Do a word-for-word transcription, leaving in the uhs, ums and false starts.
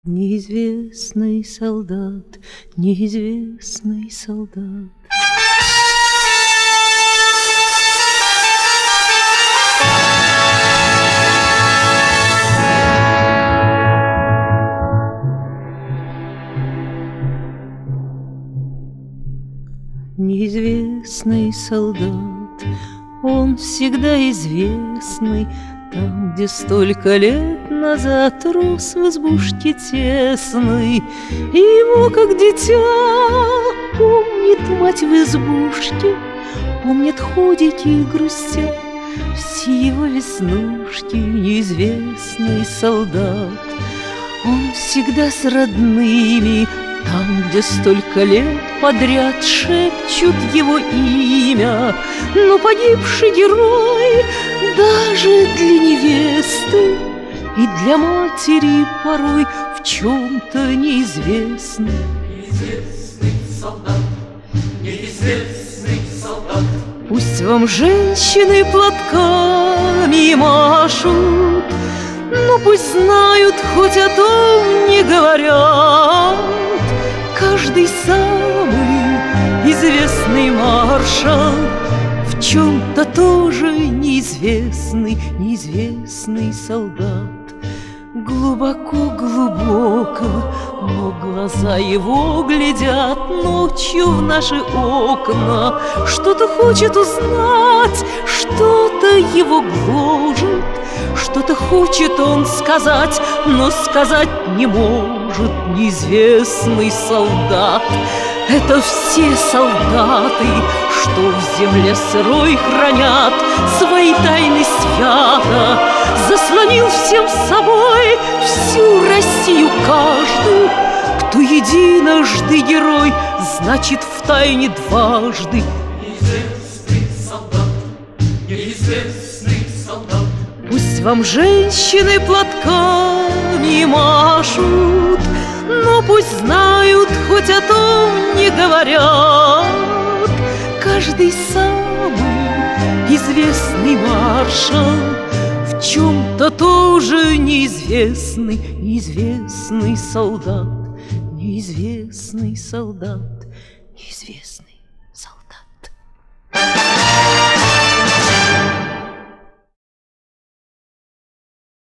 Неизвестный солдат, неизвестный солдат. Неизвестный солдат, он всегда известный, там, где столько лет назад рос в избушке тесной. И его, как дитя, помнит мать в избушке, помнят ходики и грустя все его веснушки. Неизвестный солдат, он всегда с родными, там, где столько лет подряд шепчут его имя. Но погибший герой даже для невесты и для матери порой в чем-то неизвестный. Неизвестный солдат, неизвестный солдат. Пусть вам женщины платками машут, но пусть знают, хоть о том не говорят. Каждый самый известный маршал в чем-то тоже неизвестный, неизвестный солдат. Глубоко-глубоко, но глаза его глядят ночью в наши окна. Что-то хочет узнать, что-то его гложет, что-то хочет он сказать, но сказать не может. Неизвестный солдат — это все солдаты, что в земле сырой хранят свои тайны свято. Заслонил всем собой всю Россию каждый, кто единожды герой, значит в тайне дважды. Неизвестный солдат, неизвестный солдат. Пусть вам женщины платками машут, но пусть знают, хоть о том не говорят. Каждый самый известный маршал в чем-то тоже неизвестный, неизвестный солдат, неизвестный солдат, неизвестный.